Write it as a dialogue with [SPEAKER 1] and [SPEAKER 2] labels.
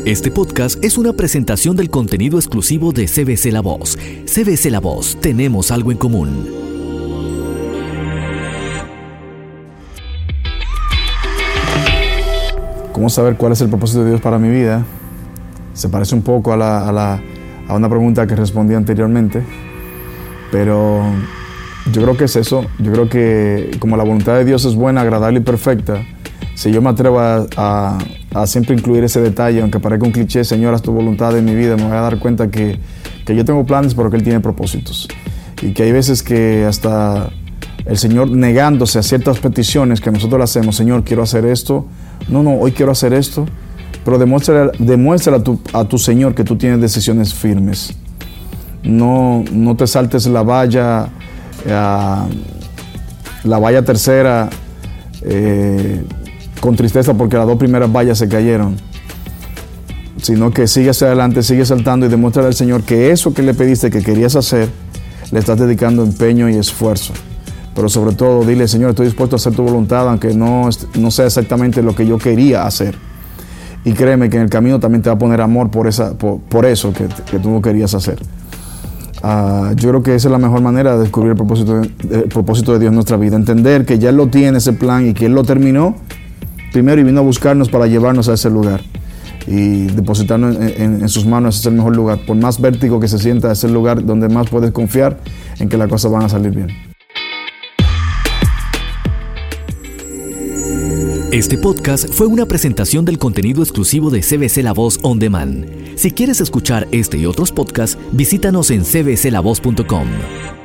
[SPEAKER 1] Este podcast es una presentación del contenido exclusivo de CBC La Voz. CBC La Voz, tenemos algo en común.
[SPEAKER 2] ¿Cómo saber cuál es el propósito de Dios para mi vida? Se parece un poco a una pregunta que respondí anteriormente, pero yo creo que es eso. Yo creo que como la voluntad de Dios es buena, agradable y perfecta, si yo me atrevo a siempre incluir ese detalle, aunque parezca un cliché, Señor, haz tu voluntad en mi vida, me voy a dar cuenta que yo tengo planes, pero que Él tiene propósitos. Y que hay veces que hasta el Señor negándose a ciertas peticiones que nosotros le hacemos, Señor, quiero hacer esto, hoy quiero hacer esto, pero demuéstrale a tu Señor que tú tienes decisiones firmes. No te saltes la valla tercera con tristeza porque las dos primeras vallas se cayeron, sino que sigues adelante, sigues saltando y demuéstrale al Señor que eso que le pediste que querías hacer, le estás dedicando empeño y esfuerzo. Pero sobre todo, dile, Señor, estoy dispuesto a hacer tu voluntad, aunque no sea exactamente lo que yo quería hacer. Y créeme que en el camino también te va a poner amor por eso que tú no querías hacer. Yo creo que esa es la mejor manera de descubrir el propósito de Dios en nuestra vida. Entender que ya Él lo tiene, ese plan, y que Él lo terminó primero y vino a buscarnos para llevarnos a ese lugar. Y depositarnos en sus manos es el mejor lugar. Por más vértigo que se sienta, es el lugar donde más puedes confiar en que las cosas van a salir bien.
[SPEAKER 1] Este podcast fue una presentación del contenido exclusivo de CBC La Voz On Demand. Si quieres escuchar este y otros podcasts, visítanos en cbclavoz.com.